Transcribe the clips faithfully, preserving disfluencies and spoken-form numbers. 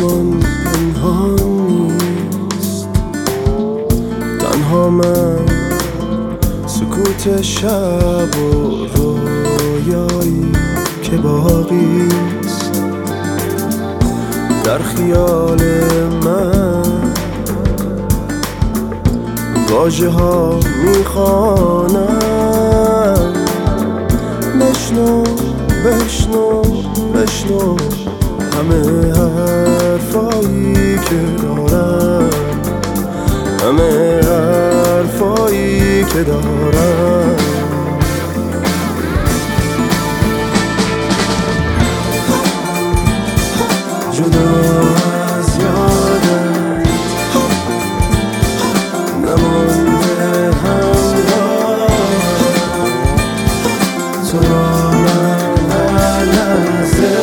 آسمان پنهان نیست، تنها من، سکوت شب و رویایی که باقیست. در خیال من واژه ها میخوانم، بشنو بشنو بشنو همه حرفایی که دارم، همه حرفایی که دارم. جدا از یادت نمانده همراه تو را من هر لحظه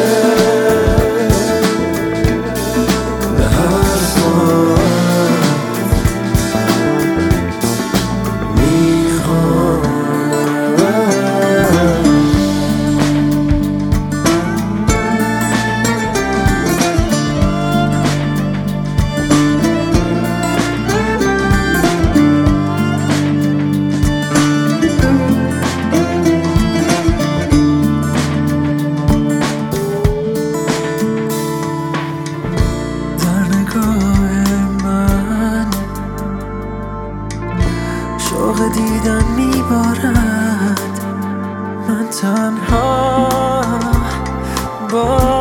به هر ساعت میخوام. شوق دیدن میبارد، من تنها با